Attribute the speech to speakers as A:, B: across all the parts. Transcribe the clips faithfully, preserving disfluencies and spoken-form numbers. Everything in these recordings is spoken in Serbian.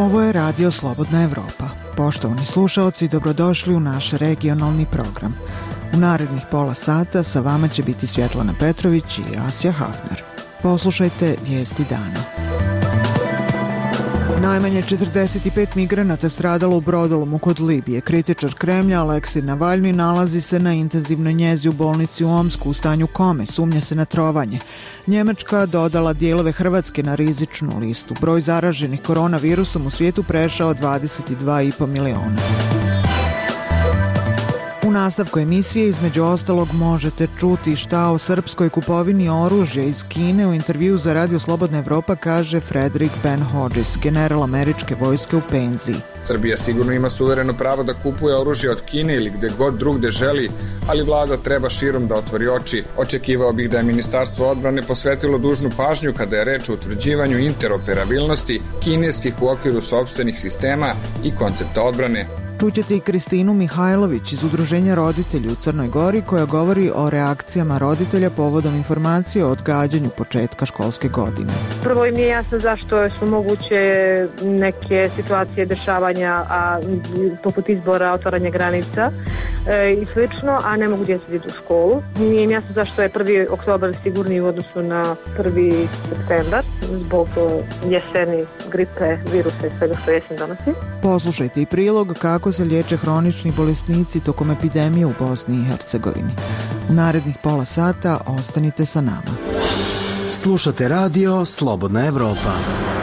A: Ovo je Radio Slobodna Evropa. Poštovani slušaoci, dobrodošli u naš regionalni program. U narednih pola sata sa vama će biti Svjetlana Petrović i Asja Hafner. Poslušajte vijesti dana. Najmanje četrdeset pet migranata stradalo u brodolomu kod Libije. Kritičar Kremlja Aleksej Navalni nalazi se na intenzivnoj njezi u bolnici u Omsku u stanju kome, sumnja se na trovanje. Njemačka dodala dijelove Hrvatske na rizičnu listu. Broj zaraženih koronavirusom u svijetu prešao dvadeset dva i po miliona. U nastavku emisije između ostalog možete čuti šta o srpskoj kupovini oružja iz Kine. U intervju za Radio Slobodna Evropa kaže Frederick Ben Hodges, general američke vojske u penziji.
B: Srbija sigurno ima suvereno pravo da kupuje oružje od Kine ili gde god drugde želi, ali vlada treba širom da otvori oči. Očekivao bih da je Ministarstvo odbrane posvetilo dužnu pažnju kada je reč o utvrđivanju interoperabilnosti kineskih u okviru sopstvenih sistema i koncepta odbrane.
A: Čućete i Kristinu Mihajlović iz Udruženja roditelja u Crnoj Gori koja govori o reakcijama roditelja povodom informacije o odgađanju početka školske godine.
C: Prvo im je jasno zašto su moguće neke situacije dešavanja, a poput izbora, otvaranja granica e, i slično, a ne mogu djeca ići u školu. Nije im jasno zašto je prvi oktobar sigurniji u odnosu na prvi septembar zbog jeseni, gripe, virusa i svega što jesen donosi.
A: Poslušajte i prilog kako se liječe hronični bolesnici tokom epidemije u Bosni i Hercegovini. U narednih pola sata ostanite sa nama.
D: Slušate Radio Slobodna Evropa.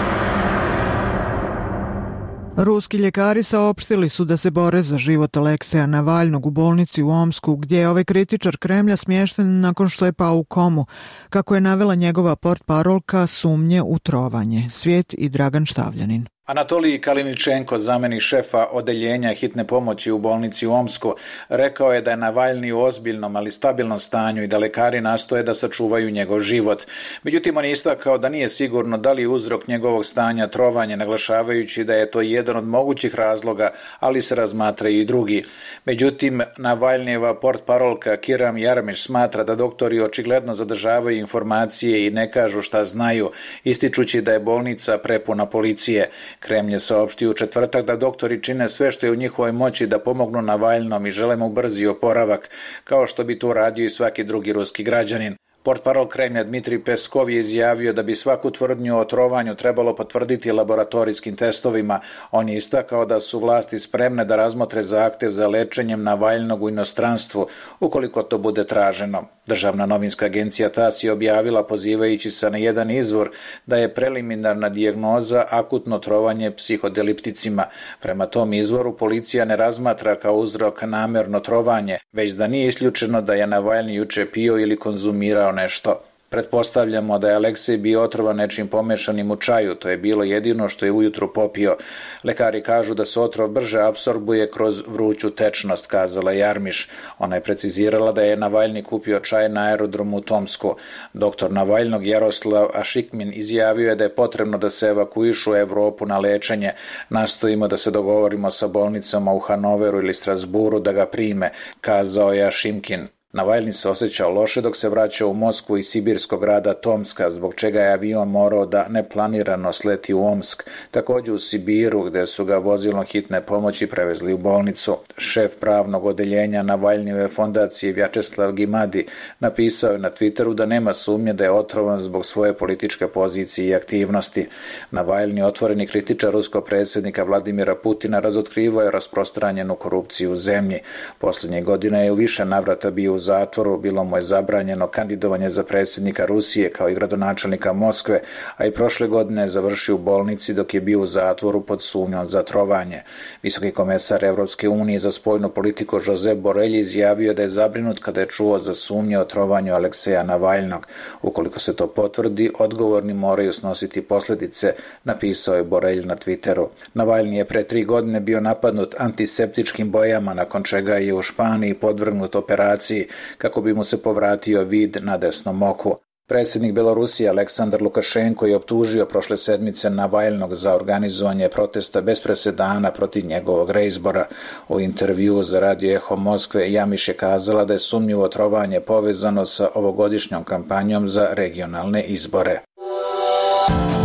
A: Ruski ljekari saopštili su da se bore za život Alekseja Navalnog u bolnici u Omsku, gdje je ovaj kritičar Kremlja smješten nakon što je pao u komu. Kako je navela njegova portparolka, sumnje u trovanje. Svijet i Dragan Štavljanin.
E: Anatolij Kaliničenko, zamjenik šefa odeljenja hitne pomoći u bolnici u Omsku, rekao je da je Navalni u ozbiljnom, ali stabilnom stanju i da lekari nastoje da sačuvaju njegov život. Međutim, on je istakao da nije sigurno da li je uzrok njegovog stanja trovanje, naglašavajući da je to jedan od mogućih razloga, ali se razmatraju i drugi. Međutim, Navalnijeva portparolka Kiram Jarmiš smatra da doktori očigledno zadržavaju informacije i ne kažu šta znaju, ističući da je bolnica prepuna policije. Kremlj je saopštio u četvrtak da doktori čine sve što je u njihovoj moći da pomognu Navalnom i žele mu brzi oporavak, kao što bi to radio i svaki drugi ruski građanin. Portparol Kremlja Dmitrij Peskov je izjavio da bi svaku tvrdnju o trovanju trebalo potvrditi laboratorijskim testovima. On je istakao da su vlasti spremne da razmotre zahtjev za lečenjem Navalnog u inostranstvu, ukoliko to bude traženo. Državna novinska agencija TASS je objavila, pozivajući se na jedan izvor, da je preliminarna dijagnoza akutno trovanje psihodelipticima. Prema tom izvoru policija ne razmatra kao uzrok namjerno trovanje, već da nije isključeno da je Navalni juče pio ili konzumirao nešto. Pretpostavljamo da je Aleksej bio otrovan nečim pomešanim u čaju, to je bilo jedino što je ujutru popio. Lekari kažu da se otrov brže apsorbuje kroz vruću tečnost, kazala Jarmiš. Ona je precizirala da je Navalni kupio čaj na aerodromu u Tomsku. Doktor Navalnog Jaroslav Ašikmin izjavio je da je potrebno da se evakuišu u Evropu na lečenje. Nastojimo da se dogovorimo sa bolnicama u Hanoveru ili Strasburu da ga prime, kazao je Ašimkin. Navalni se osjećao loše dok se vraćao u Moskvu iz sibirskog grada Tomska, zbog čega je avion morao da neplanirano sleti u Omsk, također u Sibiru gdje su ga vozilom hitne pomoći prevezli u bolnicu. Šef pravnog odeljenja Navalnijeve fondacije Vjačeslav Gimadi napisao je na Twitteru da nema sumnje da je otrovan zbog svoje političke pozicije i aktivnosti. Navalni, otvoreni kritičar ruskog predsjednika Vladimira Putina, razotkrivao je rasprostranjenu korupciju u zemlji. Posljednjih godina je u više navrata bio u zatvoru, bilo mu je zabranjeno kandidovanje za predsjednika Rusije kao i gradonačelnika Moskve, a i prošle godine je završio u bolnici dok je bio u zatvoru pod sumnjom za trovanje. Visoki komesar Evropske unije za spoljnu politiku Josep Borrell izjavio da je zabrinut kada je čuo za sumnje o trovanju Alekseja Navalnog. Ukoliko se to potvrdi, odgovorni moraju snositi posljedice, napisao je Borrell na Twitteru. Navalni je pre tri godine bio napadnut antiseptičkim bojama, nakon čega je u Španiji podvrgnut operaciji kako bi mu se povratio vid na desnom oku. Predsjednik Belorusije Aleksandar Lukašenko je optužio prošle sedmice Navalnog za organizovanje protesta bez presedana protiv njegovog reizbora. U intervjuu za Radio Eho Moskve Jamiš je kazala da je sumnjivo trovanje povezano sa ovogodišnjom kampanjom za regionalne izbore.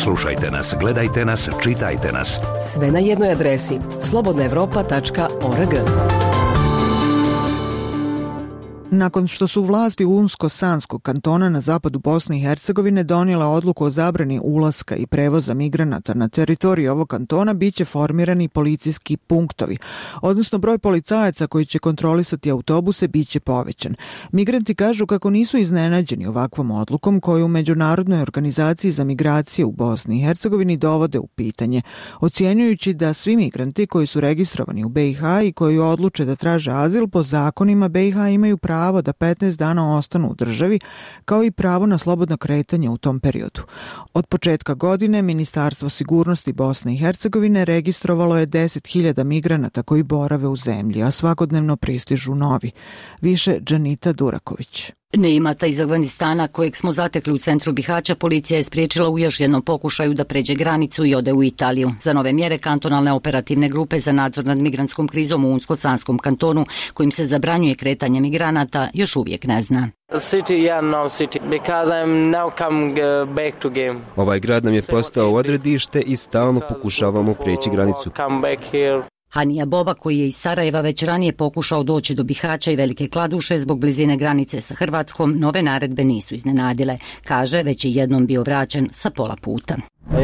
F: Slušajte nas, gledajte nas, čitajte nas.
G: Sve na jednoj adresi slobodna evropa tačka org.
A: Nakon što su vlasti Unsko-Sanskog kantona na zapadu Bosne i Hercegovine donijela odluku o zabrani ulaska i prevoza migranata na teritoriji ovog kantona, biće formirani policijski punktovi, odnosno broj policajaca koji će kontrolisati autobuse biće povećan. Migranti kažu kako nisu iznenađeni ovakvom odlukom koju u Međunarodnoj organizaciji za migracije u Bosni i Hercegovini dovode u pitanje, ocjenjujući da svi migranti koji su registrovani u B i H i koji odluče da traže azil po zakonima B i H imaju pravo pravo da petnaest dana ostanu u državi, kao i pravo na slobodno kretanje u tom periodu. Od početka godine Ministarstvo sigurnosti Bosne i Hercegovine registrovalo je deset hiljada migranata koji borave u zemlji, a svakodnevno pristižu novi. Više Džanita Duraković.
H: Neimata iz Afganistana, kojeg smo zatekli u centru Bihaća, policija je spriječila u još jednom pokušaju da pređe granicu i ode u Italiju. Za nove mjere kantonalne operativne grupe za nadzor nad migrantskom krizom u Unsko-Sanskom kantonu, kojim se zabranjuje kretanje migranata, još uvijek ne zna.
I: Ovaj grad nam je postao odredište i stalno pokušavamo preći granicu.
H: Hanija Boba, koji je iz Sarajeva već ranije pokušao doći do Bihaća i Velike Kladuše zbog blizine granice sa Hrvatskom, nove naredbe nisu iznenadile. Kaže, već je jednom bio vraćen sa pola puta.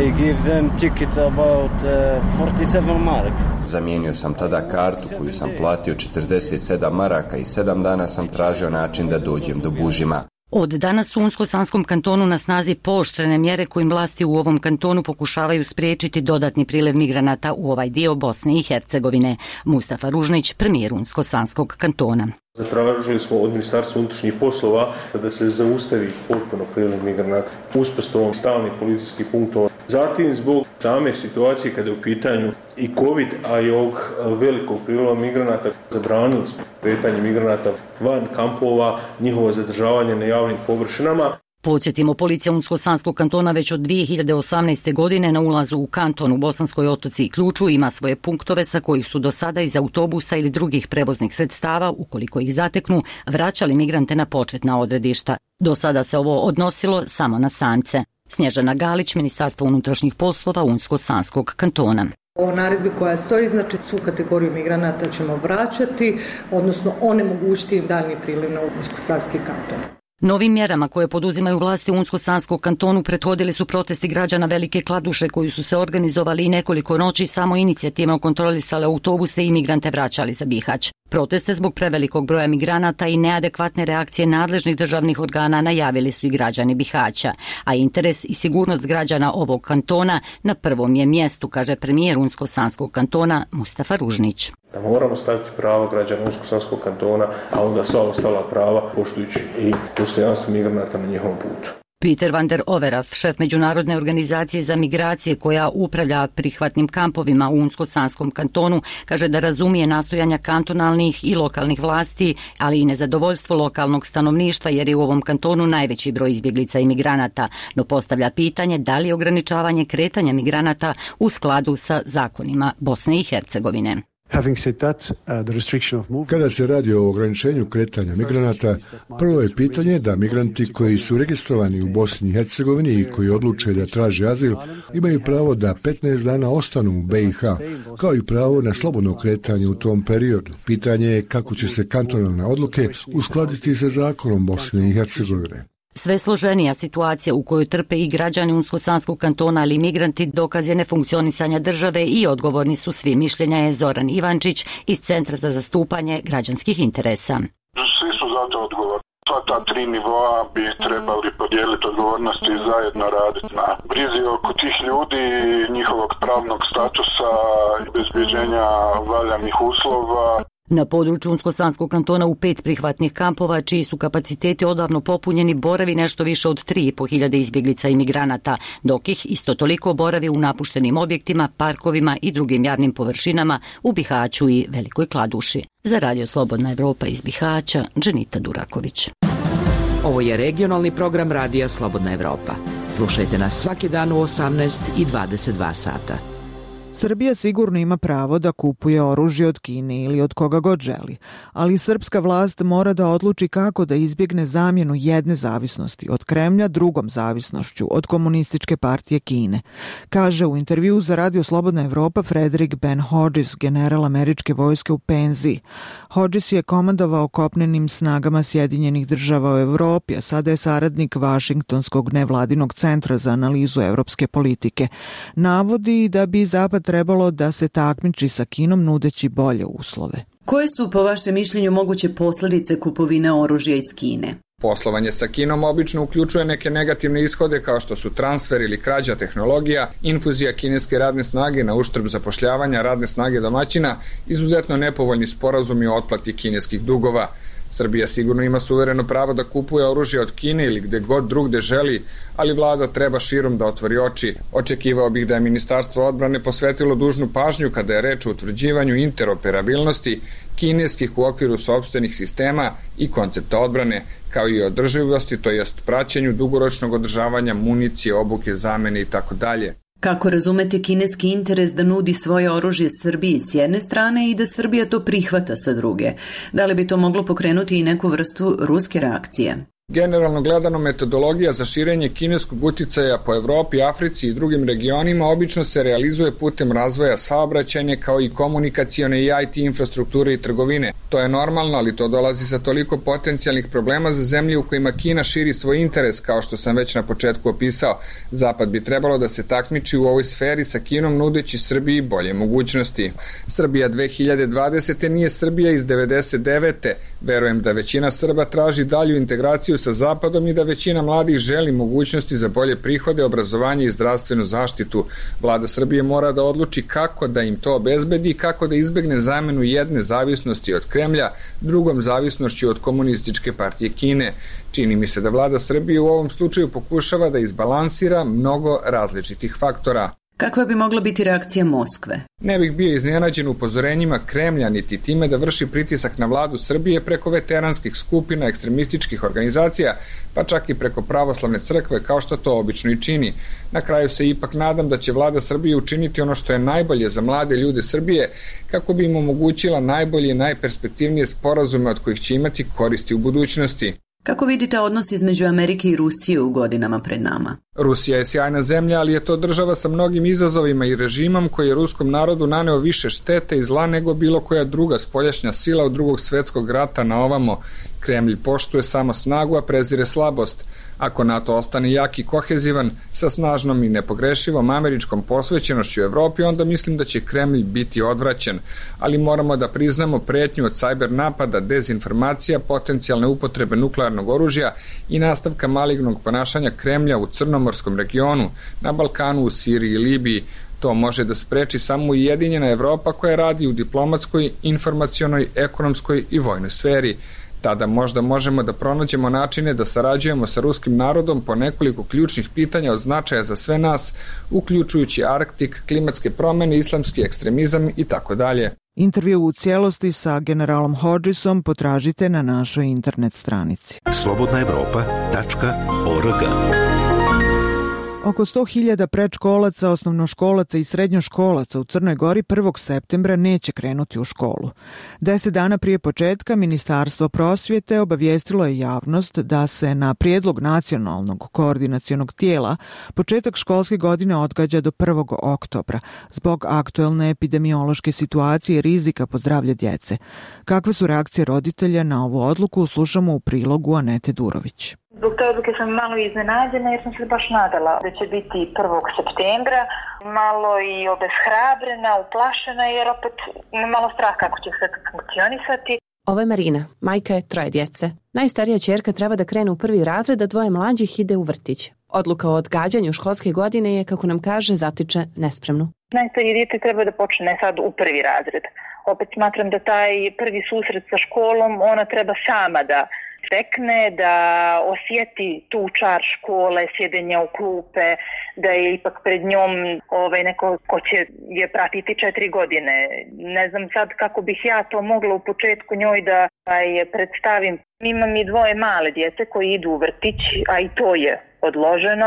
J: Zamijenio sam tada kartu koju sam platio četrdeset sedam maraka i sedam dana sam tražio način da dođem do Bužima.
H: Od danas u Unsko-Sanskom kantonu na snazi pooštrene mjere kojim vlasti u ovom kantonu pokušavaju spriječiti dodatni priljev migranata u ovaj dio Bosne i Hercegovine. Mustafa Ružnić, premijer Unsko-Sanskog kantona.
K: Zatražili smo od Ministarstva unutrašnjih poslova da se zaustavi potpuno priljev migranata uspostavom stalnih policijskih punktova. Zatim, zbog same situacije kada je u pitanju i COVID, a i ovog velikog priljeva migranata, zabranili smo kretanje migranata van kampova, njihovo zadržavanje na javnim površinama.
H: Podsjetimo, policija Unsko-Sanskog kantona već od dvije hiljade osamnaeste. godine na ulazu u kanton u Bosanskoj Otoci i Ključu ima svoje punktove sa kojih su do sada iz autobusa ili drugih prevoznih sredstava, ukoliko ih zateknu, vraćali migrante na početna odredišta. Do sada se ovo odnosilo samo na samce. Snježana Galić, Ministarstvo unutrašnjih poslova Unsko-Sanskog kantona.
L: O naredbi koja stoji, znači svu kategoriju migranata ćemo vraćati, odnosno onemogućiti im daljnji priliv na Unsko-Sanski kanton.
H: Novim mjerama koje poduzimaju vlasti u Unsko-Sanskom kantonu prethodili su protesti građana Velike Kladuše koji su se organizovali i nekoliko noći samo inicijativno kontrolisali autobuse i migrante vraćali za Bihać. Proteste zbog prevelikog broja migranata i neadekvatne reakcije nadležnih državnih organa najavili su i građani Bihaća, a interes i sigurnost građana ovog kantona na prvom je mjestu, kaže premijer Unsko-Sanskog kantona Mustafa Ružnić.
K: Da moramo staviti prava građana Unsko-Sanskog kantona, a onda sva ostala prava poštujući i dostojanstvo migranata na njihovom putu.
H: Peter van der Overaf, šef Međunarodne organizacije za migracije koja upravlja prihvatnim kampovima u Unsko-Sanskom kantonu, kaže da razumije nastojanja kantonalnih i lokalnih vlasti, ali i nezadovoljstvo lokalnog stanovništva jer je u ovom kantonu najveći broj izbjeglica i migranata, no postavlja pitanje da li je ograničavanje kretanja migranata u skladu sa zakonima Bosne i Hercegovine.
M: Kada se radi o ograničenju kretanja migranata, prvo je pitanje da migranti koji su registrovani u Bosni i Hercegovini i koji odluče da traže azil imaju pravo da petnaest dana ostanu u B i H, kao i pravo na slobodno kretanje u tom periodu. Pitanje je kako će se kantonalne odluke uskladiti sa zakonom Bosne i Hercegovine.
H: Sve složenija situacija u kojoj trpe i građani Unsko-Sanskog kantona ali migranti dokaz je nefunkcionisanja države i odgovorni su svi, mišljenja je Zoran Ivančić iz Centra za zastupanje građanskih interesa.
N: Svi su za to odgovorni. Sva ta tri nivoa bi trebali podijeliti odgovornosti i zajedno raditi na brizi oko tih ljudi, njihovog pravnog statusa i bezbjeđenja valjanih uslova.
H: Na području Unsko-Sanskog kantona u pet prihvatnih kampova, čiji su kapaciteti odavno popunjeni, boravi nešto više od tri i po hiljade izbjeglica i migranata, dok ih isto toliko boravi u napuštenim objektima, parkovima i drugim javnim površinama u Bihaću i Velikoj Kladuši. Za Radio Slobodna Evropa iz Bihaća, Džanita Duraković.
G: Ovo je regionalni program Radija Slobodna Evropa. Slušajte nas svaki dan u osamnaest i dvadeset dva sata.
A: Srbija sigurno ima pravo da kupuje oružje od Kine ili od koga god želi, ali srpska vlast mora da odluči kako da izbjegne zamjenu jedne zavisnosti od Kremlja drugom zavisnošću od komunističke partije Kine, kaže u intervju za Radio Slobodna Evropa Frederick Ben Hodges, general američke vojske u penziji. Hodges je komandovao kopnenim snagama Sjedinjenih država u Evropi, a sada je saradnik Vašingtonskog nevladinog centra za analizu evropske politike. Navodi da bi Zapad trebalo da se takmiči sa Kinom nudeći bolje uslove.
O: Koje su po vašem mišljenju moguće posljedice kupovine oružja iz Kine?
B: Poslovanje sa Kinom obično uključuje neke negativne ishode kao što su transfer ili krađa tehnologija, infuzija kineske radne snage na uštrb zapošljavanja radne snage domaćina, izuzetno nepovoljni sporazumi o otplati kineskih dugova. Srbija sigurno ima suvereno pravo da kupuje oružje od Kine ili gde god drugde želi, ali vlada treba širom da otvori oči. Očekivao bih da je Ministarstvo odbrane posvetilo dužnu pažnju kada je reč o utvrđivanju interoperabilnosti kineskih u okviru sopstvenih sistema i koncepta odbrane, kao i održivosti, to jest praćenju dugoročnog održavanja municije, obuke, zamene i tako dalje.
O: Kako razumete kineski interes da nudi svoje oružje Srbiji s jedne strane i da Srbija to prihvata sa druge? Da li bi to moglo pokrenuti i neku vrstu ruske reakcije?
B: Generalno gledano, metodologija za širenje kineskog uticaja po Evropi, Africi i drugim regionima obično se realizuje putem razvoja saobraćajne kao i komunikacione i I T infrastrukture i trgovine. To je normalno, ali to dolazi sa toliko potencijalnih problema za zemlje u kojima Kina širi svoj interes, kao što sam već na početku opisao. Zapad bi trebalo da se takmiči u ovoj sferi sa Kinom nudeći Srbiji bolje mogućnosti. Srbija dve hiljade dvadesete nije Srbija iz devedeset devete. Verujem da većina Srba traži dalju integraciju sa Zapadom i da većina mladih želi mogućnosti za bolje prihode, obrazovanje i zdravstvenu zaštitu. Vlada Srbije mora da odluči kako da im to obezbedi i kako da izbegne zamenu jedne zavisnosti od Kremlja drugom zavisnošću od komunističke partije Kine. Čini mi se da vlada Srbije u ovom slučaju pokušava da izbalansira mnogo različitih faktora.
O: Kakva bi mogla biti reakcija Moskve?
B: Ne bih bio iznenađen upozorenjima Kremlja niti time da vrši pritisak na vladu Srbije preko veteranskih skupina, ekstremističkih organizacija, pa čak i preko pravoslavne crkve, kao što to obično i čini. Na kraju se ipak nadam da će vlada Srbije učiniti ono što je najbolje za mlade ljude Srbije, kako bi im omogućila najbolje i najperspektivnije sporazume od kojih će imati koristi u budućnosti.
O: Kako vidite odnos između Amerike i Rusije u godinama pred nama?
B: Rusija je sjajna zemlja, ali je to država sa mnogim izazovima i režimom koji je ruskom narodu naneo više štete i zla nego bilo koja druga spoljašnja sila od drugog svetskog rata na ovamo. Kremlj poštuje samo snagu, a prezire slabost. Ako NATO ostane jak i kohezivan, sa snažnom i nepogrešivom američkom posvećenošću Evropi, onda mislim da će Kremlj biti odvraćen. Ali moramo da priznamo pretnju od sajber napada, dezinformacija, potencijalne upotrebe nuklearnog oružja i nastavka malignog ponašanja Kremlja u Crnomorskom regionu, na Balkanu, u Siriji i Libiji. To može da spreči samo ujedinjena Evropa koja radi u diplomatskoj, informacionoj, ekonomskoj i vojnoj sferi. Tada možda možemo da pronađemo načine da sarađujemo sa ruskim narodom po nekoliko ključnih pitanja od značaja za sve nas, uključujući Arktik, klimatske promene, islamski ekstremizam i tako dalje.
A: Intervju u cijelosti sa generalom Hodgesom potražite na našoj internet stranici.
F: slobodna evropa tačka org.
A: Oko sto hiljada predškolaca, osnovnoškolaca i srednjoškolaca u Crnoj Gori prvog septembra neće krenuti u školu. Deset dana prije početka Ministarstvo prosvjete obavijestilo je javnost da se na prijedlog nacionalnog koordinacionog tijela početak školske godine odgađa do prvog oktobra zbog aktuelne epidemiološke situacije i rizika po zdravlje djece. Kakve su reakcije roditelja na ovu odluku, slušamo u prilogu Anete Durović.
P: Zbog te odluke sam malo iznenađena jer sam se baš nadala da će biti prvog septembra, malo i obeshrabrena, uplašena jer opet malo strah kako će sve funkcionisati.
Q: Ovo je Marina, majka je troje djece. Najstarija ćerka treba da krene u prvi razred, a dvoje mlađih ide u vrtić. Odluka o odgađanju školske godine je, kako nam kaže, zatiče nespremnu.
P: Najstarije dijete treba da počne sad u prvi razred. Opet smatram da taj prvi susret sa školom ona treba sama da stekne, da osjeti tu čar škole, sjedenja u klupe, da je ipak pred njom ovaj, neko ko će je pratiti četiri godine. Ne znam sad kako bih ja to mogla u početku njoj da je predstavim. Imam i dvoje male djece koji idu u vrtić, a i to je odloženo.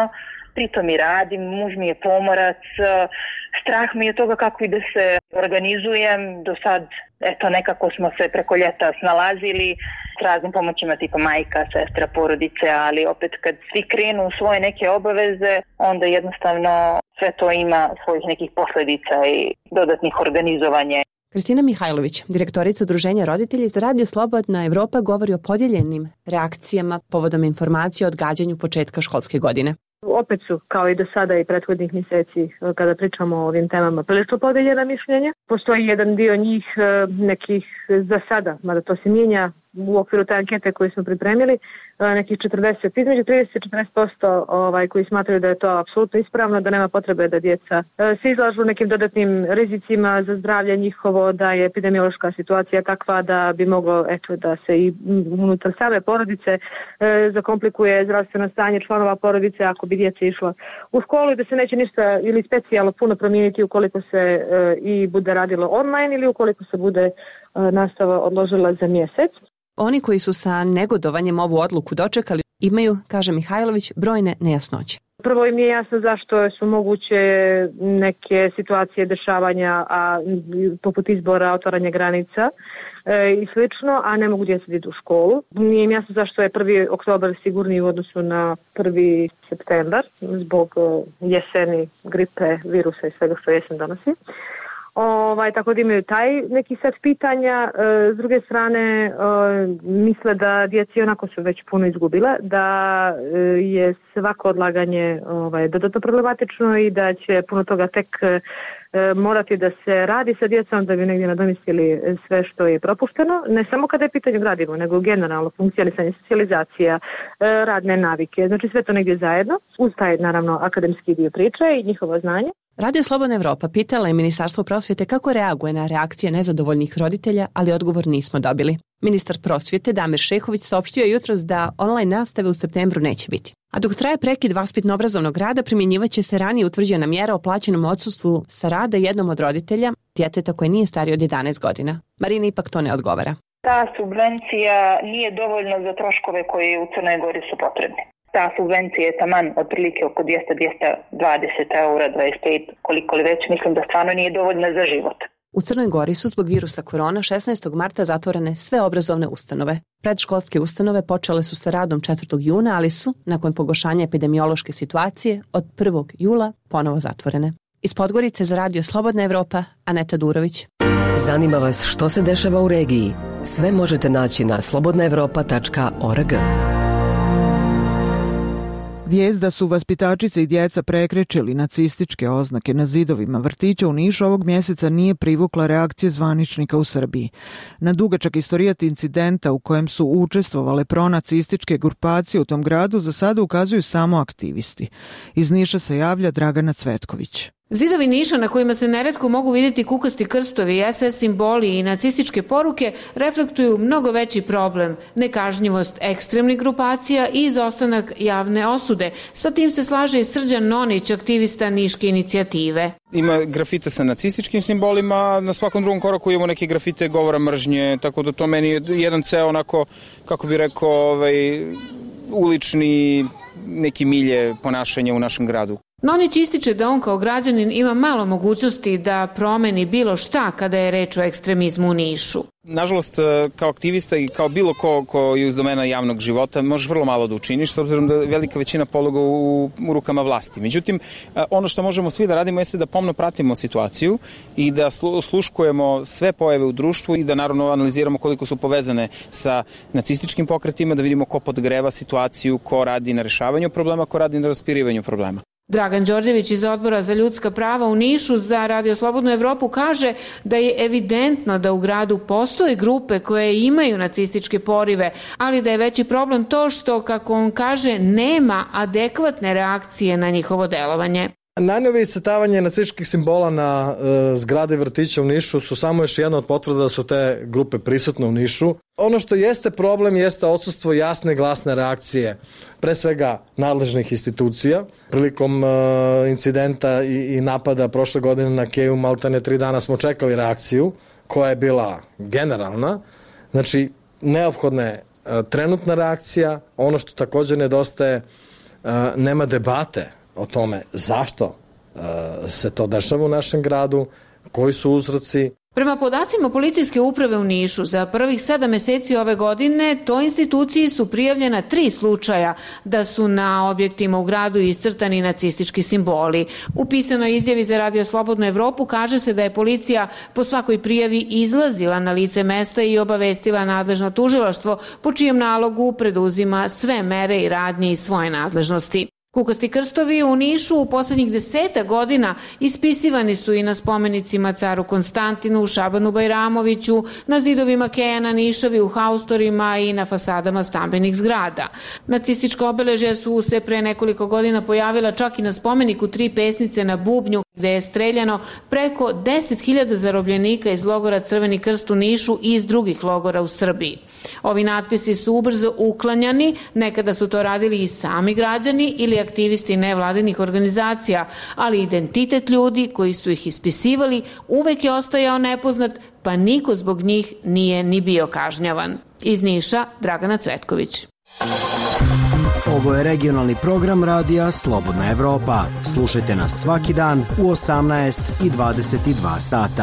P: pritom i radim, muž mi je pomorac, strah mi je toga kako i da se organizujem. Do sad, eto, nekako smo se preko ljeta snalazili s raznim pomoćima tipa majka, sestra, porodice, ali opet kad svi krenu u svoje neke obaveze, onda jednostavno sve to ima svojih nekih posledica i dodatnih organizovanja.
Q: Kristina Mihajlović, direktorica Udruženja roditelji za Radio Slobodna Evropa, govori o podijeljenim reakcijama povodom informacije o odgađanju početka školske godine.
C: Opet su, kao i do sada i prethodnih mjeseci, kada pričamo o ovim temama, prilično podeljena mišljenja. Postoji jedan dio njih nekih za sada, mada to se mijenja u okviru te ankete koje smo pripremili, nekih četrdeset, između trideset i četrdeset posto ovaj, koji smatraju da je to apsolutno ispravno, da nema potrebe da djeca se izlažu nekim dodatnim rizicima za zdravlje njihovo, da je epidemiološka situacija takva da bi moglo eto, da se i unutar same porodice e, zakomplikuje zdravstveno stanje članova porodice ako bi djeca išla u školu i da se neće ništa ili specijalno puno promijeniti ukoliko se e, i bude radilo online ili ukoliko se bude e, nastava odložila za mjesec.
Q: Oni koji su sa negodovanjem ovu odluku dočekali imaju, kaže Mihajlović, brojne nejasnoće.
C: Prvo im je jasno zašto su moguće neke situacije dešavanja, a poput izbora, otvaranja granica e, i slično, a ne mogu djeca ići u školu. Nije im jasno zašto je prvi oktobar sigurniji u odnosu na prvi septembar zbog jeseni, gripe, virusa i svega što jesen donosi. Ovaj, tako da imaju taj neki set pitanja. E, s druge strane, e, misle da djeci onako su već puno izgubile, da e, je svako odlaganje ovaj, dodatno problematično i da će puno toga tek e, morati da se radi sa djecom da bi negdje nadomjestili sve što je propušteno. Ne samo kada je pitanje gradivo, nego generalno funkcionisanje, socijalizacija, e, radne navike. Znači sve to negdje zajedno, uz taj naravno akademski dio priče i njihovo znanje.
Q: Radio Slobodna Evropa pitala je Ministarstvo prosvjete kako reaguje na reakcije nezadovoljnih roditelja, ali odgovor nismo dobili. Ministar prosvjete Damir Šehović saopštio je jutros da online nastave u septembru neće biti. A dok traje prekid vaspitno-obrazovnog rada, primjenjivaće se ranije utvrđena mjera o plaćenom odsustvu sa rada jednom od roditelja, djeteta koje nije starije od jedanaest godina. Marina ipak to ne odgovara.
P: Ta subvencija nije dovoljna za troškove koji u Crnoj Gori su potrebni. Ta subvencija je taman otprilike oko dvjesto do dvjesto dvadeset eura, dvadeset pet, koliko li već, mislim da stvarno nije dovoljna za život.
Q: U Crnoj Gori su zbog virusa korona šesnaestog marta zatvorene sve obrazovne ustanove. Predškolske ustanove počele su sa radom četvrtog juna, ali su, nakon pogoršanja epidemiološke situacije, od prvog jula ponovo zatvorene. Iz Podgorice za Radio Slobodna Evropa, Aneta Durović.
G: Zanima vas što se dešava u regiji? Sve možete naći na slobodna evropa tačka org.
A: Vijest da su vaspitačice i djeca prekrečili nacističke oznake na zidovima vrtića u Nišu ovog mjeseca nije privukla reakcije zvaničnika u Srbiji. Na dugačak istorijat incidenta u kojem su učestvovale pronacističke grupacije u tom gradu za sada ukazuju samo aktivisti. Iz Niša se javlja Dragana Cvetković.
R: Zidovi Niša na kojima se neretko mogu vidjeti kukasti krstovi, es es simboli i nacističke poruke reflektuju mnogo veći problem, nekažnjivost ekstremnih grupacija i izostanak javne osude. Sa tim se slaže i Srđan Nonić, aktivista Niške inicijative.
S: Ima grafite sa nacističkim simbolima, na svakom drugom koraku imamo neke grafite govora mržnje, tako da to meni je jedan ceo onako, kako bi rekao, ovaj, ulični neki milje ponašanja u našem gradu.
R: Nonić ističe da on kao građanin ima malo mogućnosti da promeni bilo šta kada je reč o ekstremizmu u Nišu.
S: Nažalost, kao aktivista i kao bilo ko, ko je iz domena javnog života, možeš vrlo malo da učiniš, s obzirom da je velika većina pologa u, u rukama vlasti. Međutim, ono što možemo svi da radimo jeste da pomno pratimo situaciju i da sluškujemo sve pojave u društvu i da naravno analiziramo koliko su povezane sa nacističkim pokretima, da vidimo ko podgreva situaciju, ko radi na rešavanju problema, ko radi na raspirivanju problema.
R: Dragan Đorđević iz Odbora za ljudska prava u Nišu za Radio Slobodnu Evropu kaže da je evidentno da u gradu postoje grupe koje imaju nacističke porive, ali da je veći problem to što, kako on kaže, nema adekvatne reakcije na njihovo delovanje.
T: Najnovije iscrtavanje nacističkih simbola na e, zgrade vrtića u Nišu su samo još jedna od potvrda da su te grupe prisutne u Nišu. Ono što jeste problem jeste odsustvo jasne glasne reakcije, pre svega nadležnih institucija. Prilikom e, incidenta i, i napada prošle godine na Keju, maltene tri dana smo čekali reakciju koja je bila generalna. Znači, neophodna je e, trenutna reakcija. Ono što također nedostaje, e, nema debate o tome zašto se to dešava u našem gradu, koji su uzroci.
R: Prema podacima policijske uprave u Nišu, za prvih sedam meseci ove godine toj instituciji su prijavljena tri slučaja da su na objektima u gradu iscrtani nacistički simboli. U pisanoj izjavi za Radio Slobodnu Evropu kaže se da je policija po svakoj prijavi izlazila na lice mesta i obavestila nadležno tužilaštvo, po čijem nalogu preduzima sve mere i radnje iz svoje nadležnosti. Kukasti krstovi u Nišu u poslednjih deseta godina ispisivani su i na spomenicima caru Konstantinu, Šabanu Bajramoviću, na zidovima Kejana Nišavi, u haustorima i na fasadama stambenih zgrada. Nacistička obeležja su se pre nekoliko godina pojavila čak i na spomeniku Tri pesnice na Bubnju, gde je streljano preko deset hiljada zarobljenika iz logora Crveni krst u Nišu i iz drugih logora u Srbiji. Ovi natpisi su ubrzo uklanjani, nekada su to radili i sami građani ili aktivisti nevladinih organizacija, ali identitet ljudi koji su ih ispisivali uvek je ostajao nepoznat, pa niko zbog njih nije ni bio kažnjavan. Iz Niša, Dragana Cvetković.
D: Ovo je regionalni program radija Slobodna Evropa. Slušajte nas svaki dan u osamnaest i dvadeset dva sata.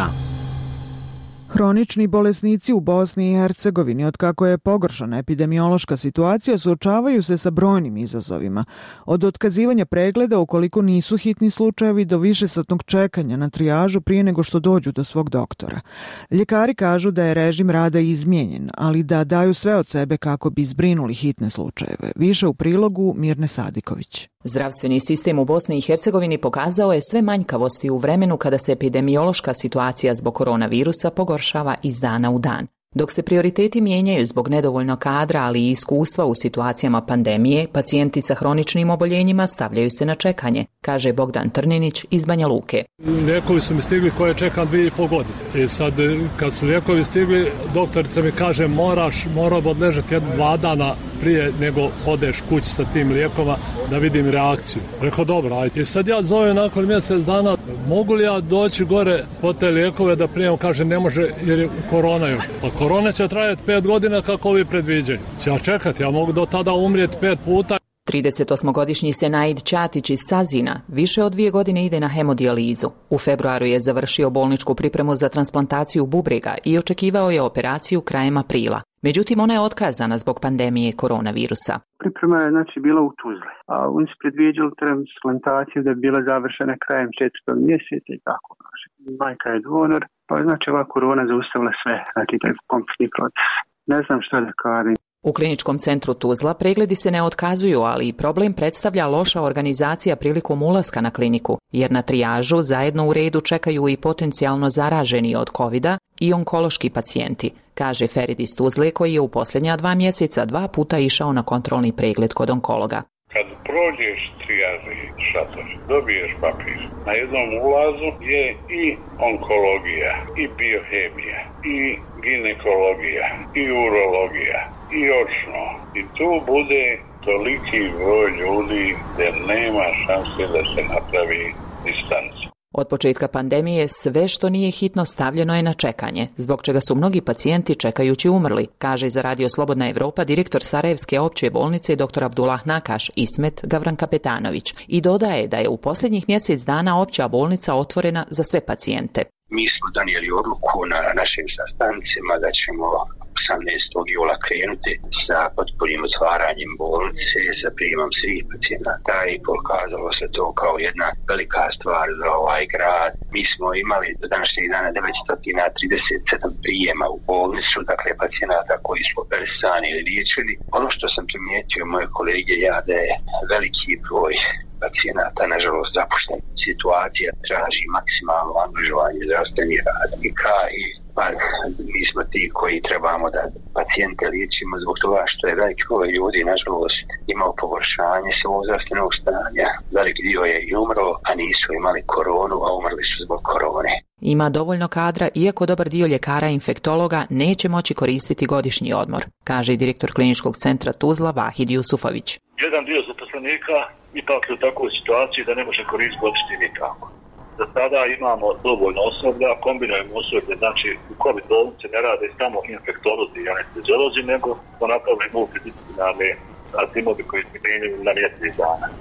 A: Hronični bolesnici u Bosni i Hercegovini, od kako je pogoršana epidemiološka situacija, suočavaju se sa brojnim izazovima. Od otkazivanja pregleda ukoliko nisu hitni slučajevi do višesatnog čekanja na trijažu prije nego što dođu do svog doktora. Ljekari kažu da je režim rada izmijenjen, ali da daju sve od sebe kako bi zbrinuli hitne slučajeve. Više u prilogu Mirne Sadiković.
U: Zdravstveni sistem u Bosni i Hercegovini pokazao je sve manjkavosti u vremenu kada se epidemiološka situacija zbog koronavirusa pogoršava iz dana u dan. Dok se prioriteti mijenjaju zbog nedovoljno kadra, ali i iskustva u situacijama pandemije, pacijenti sa hroničnim oboljenjima stavljaju se na čekanje, kaže Bogdan Trninić iz Banja Luke.
V: Lijekovi su mi stigli koje čekam dvije i pol godine. I sad kad su lijekovi stigli, doktorica mi kaže moraš, moram odležati jedno dva dana prije nego odeš kući sa tim lijekova da vidim reakciju. Rekao dobro, ajde. I sad ja zovem nakon mjesec dana, mogu li ja doći gore po te lijekove da prijem, kaže ne može jer je korona još. Pa korona će trajati pet godina kako ovi predviđaju. Će ja čekati, ja mogu do tada umrijeti pet puta.
U: tridesetosmogodišnji Senaid Ćatić iz Cazina više od dvije godine ide na hemodijalizu. U februaru je završio bolničku pripremu za transplantaciju bubrega i očekivao je operaciju krajem aprila. Međutim, ona je otkazana zbog pandemije koronavirusa.
W: Priprema je znači bila u Tuzli, a oni su predviđali transplantaciju da je bila završena krajem četvrtog mjeseca i tako. Majka je donor, pa znači ova korona zaustavila sve, znači taj kompletni proces. Ne znam što da kažem.
U: U kliničkom centru Tuzla pregledi se ne otkazuju, ali problem predstavlja loša organizacija prilikom ulaska na kliniku, jer na trijažu zajedno u redu čekaju i potencijalno zaraženi od kovida i onkološki pacijenti, kaže Ferid iz Tuzle koji je u posljednja dva mjeseca dva puta išao na kontrolni pregled kod onkologa.
X: Kad prođeš trijaži šator, dobiješ papir. Na jednom ulazu je i onkologija, i biohemija, i ginekologija, i urologija, i očno. I tu bude toliki broj ljudi da nema šanse da se napravi distanca.
U: Od početka pandemije sve što nije hitno stavljeno je na čekanje, zbog čega su mnogi pacijenti čekajući umrli, kaže za Radio Slobodna Evropa direktor Sarajevske opće bolnice dr. Abdullah Nakaš Ismet Gavran Kapetanović i dodaje da je u posljednjih mjesec dana opća bolnica otvorena za sve pacijente.
Y: Mi smo donijeli odluku na našim sastancima da ćemo osamnaestog jula krenuti sa potpunim otvaranjem bolnice, sa prijemom svih pacijenata i pokazalo se to kao jedna velika stvar za ovaj grad. Mi smo imali do današnjeg dana devetsto trideset sedam prijema u bolnicu, dakle pacijenata koji su operisani ili liječeni. Ono što sam primijetio moje kolege ja da je veliki broj pacijenata, nažalost, zapušten. Situacija traži maksimalno angažovanje zdravstvenih radnika i pa mi smo ti koji trebamo da pacijente liječimo zbog toga što je veliki broj ljudi, nažalost, imao pogoršanje svog zdravstvenog stanja. Veliki dio je i umro, a nisu imali koronu, a umrli su zbog korone.
U: Ima dovoljno kadra, iako dobar dio ljekara i infektologa neće moći koristiti godišnji odmor, kaže i direktor kliničkog centra Tuzla Vahid Jusufović.
Z: Jedan dio zaposlenika ipak je u takvoj situaciji da ne može koristiti godišnji nikako. Za sada imamo dovoljno osoblja, kombinujemo osoblje, znači u COVID bolnici ne rade samo infektolozi i anesteziolozi, nego smo napravili multidisciplinarne timovi koji se primjenjuju na mjesec dana.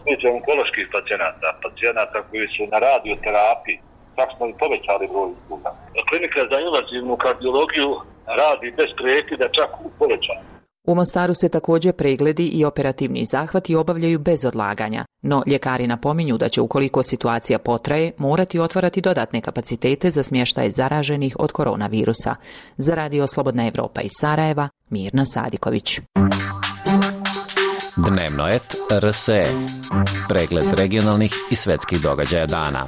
Z: tiče onkoloških pacijenata, pacijenata koji su na radioterapiji, tako smo i povećali broj usluga. Klinika za invazivnu kardiologiju radi bez prekida, čak u povećanju.
U: U Mostaru se također pregledi i operativni zahvati obavljaju bez odlaganja, no ljekari napominju da će ukoliko situacija potraje morati otvarati dodatne kapacitete za smještaj zaraženih od koronavirusa. Za Radio Slobodna Evropa iz Sarajeva, Mirna Sadiković.
E: Dnevno et R S E. Pregled regionalnih i svetskih događaja dana.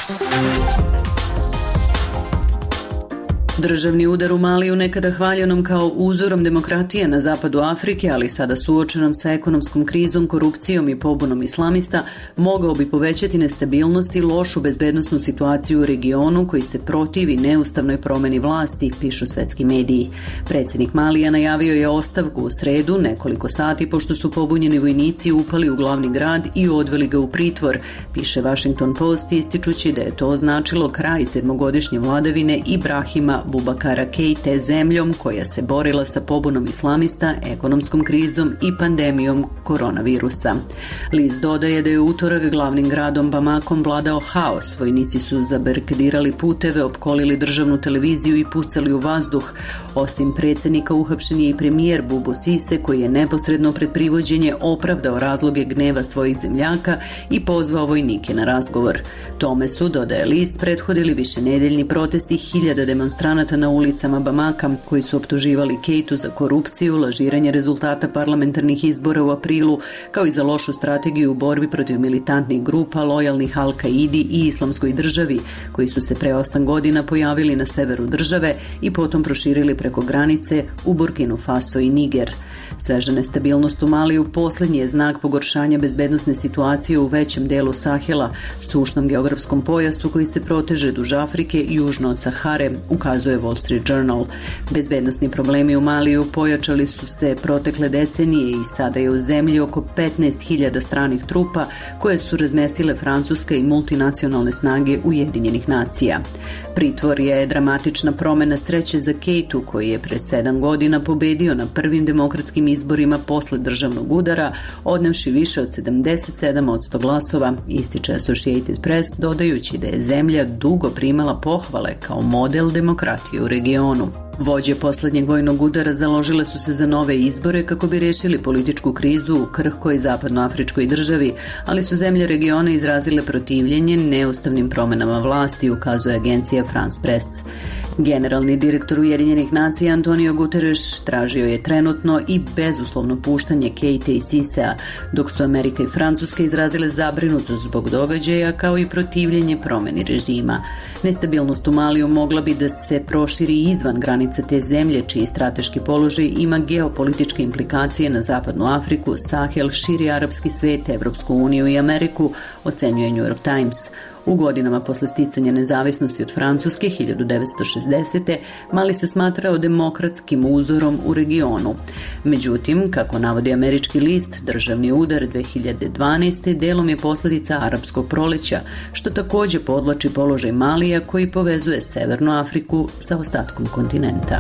O: Državni udar u Maliju, nekada hvaljenom kao uzorom demokratije na zapadu Afrike, ali sada suočenom sa ekonomskom krizom, korupcijom i pobunom islamista, mogao bi povećati nestabilnost i lošu bezbednosnu situaciju u regionu koji se protivi neustavnoj promjeni vlasti, pišu svetski mediji. Predsjednik Malija najavio je ostavku u sredu, nekoliko sati pošto su pobunjeni vojnici upali u glavni grad i odveli ga u pritvor, piše Washington Post, ističući da je to značilo kraj sedmogodišnje vladavine Ibrahima Bubakara Keite zemljom koja se borila sa pobunom islamista, ekonomskom krizom i pandemijom koronavirusa. List dodaje da je utorak glavnim gradom Bamakom vladao haos. Vojnici su zabarikadirali puteve, opkolili državnu televiziju i pucali u vazduh. Osim predsjednika uhapšen je i premijer Bubo Sise koji je neposredno pred privođenje opravdao razloge gneva svojih zemljaka i pozvao vojnike na razgovor. Tome su, dodaje list, prethodili višenedeljni protesti hiljada demonstranata na ulicama Bamaka koji su optuživali Keitu za korupciju, lažiranje rezultata parlamentarnih izbora u aprilu, kao i za lošu strategiju u borbi protiv militantnih grupa lojalnih Al-Kaidi i Islamskoj državi, koji su se pre osam godina pojavili na severu države i potom proširili preko granice u Burkinu Faso i Niger. Sveža nestabilnost u Maliju posljednji je znak pogoršanja bezbednosne situacije u većem delu Sahela, sušnom geografskom pojasu koji se proteže duž Afrike i južno od Sahare, ukazuje Wall Street Journal. Bezbednosni problemi u Maliju pojačali su se protekle decenije i sada je u zemlji oko petnaest hiljada stranih trupa koje su razmestile Francuska i multinacionalne snage Ujedinjenih nacija. Pritvor je dramatična promjena sreće za Keitu koji je pre sedam godina pobedio na prvim demokratskim izborima posle državnog udara, odnevši više od sedamdeset sedam posto glasova, ističe Associated Press, dodajući da je zemlja dugo primala pohvale kao model demokratije u regionu. Vođe posljednjeg vojnog udara založile su se za nove izbore kako bi rešili političku krizu u krhkoj zapadnoafričkoj državi, ali su zemlje regiona izrazile protivljenje neustavnim promjenama vlasti, ukazuje agencija France Press. Generalni direktor Ujedinjenih nacija Antonio Guterres tražio je trenutno i bezuslovno puštanje Keite i Sisea, dok su Amerika i Francuska izrazile zabrinutost zbog događaja kao i protivljenje promjeni režima. Nestabilnost u Maliju mogla bi da se proširi izvan granica te zemlje, čiji strateški položaj ima geopolitičke implikacije na zapadnu Afriku, Sahel, širi arapski svet, Evropsku uniju i Ameriku, ocenjuje New York Times. U godinama posle sticanja nezavisnosti od Francuske hiljadu devetsto šezdesete. Mali se smatrao demokratskim uzorom u regionu. Međutim, kako navodi američki list, državni udar dve hiljade dvanaeste. delom je posljedica arapskog proleća, što također podlači položaj Malija koji povezuje Severnu Afriku sa ostatkom kontinenta.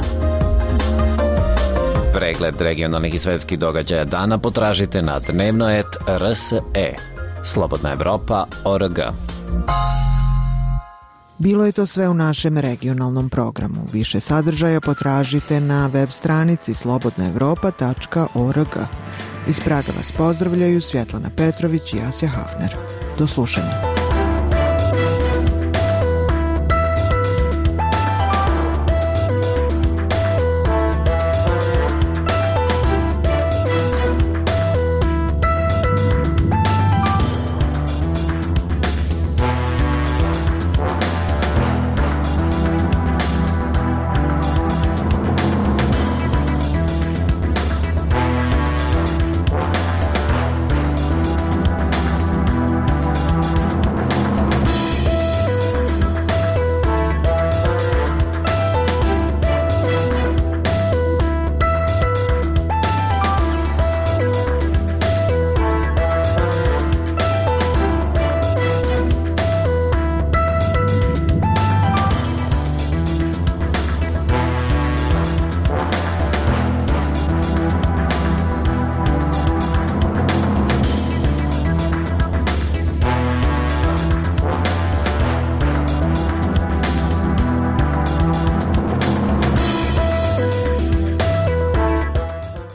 E: Pregled regionalnih i svetskih događaja dana potražite na dnevno et R S E. Slobodna Evropa точка о р г.
A: Bilo je to sve u našem regionalnom programu. Više sadržaja potražite na web stranici slobodna evropa tačka o r g. Iz Praga vas pozdravljaju Svjetlana Petrović i Asja Hafner. Do slušanja.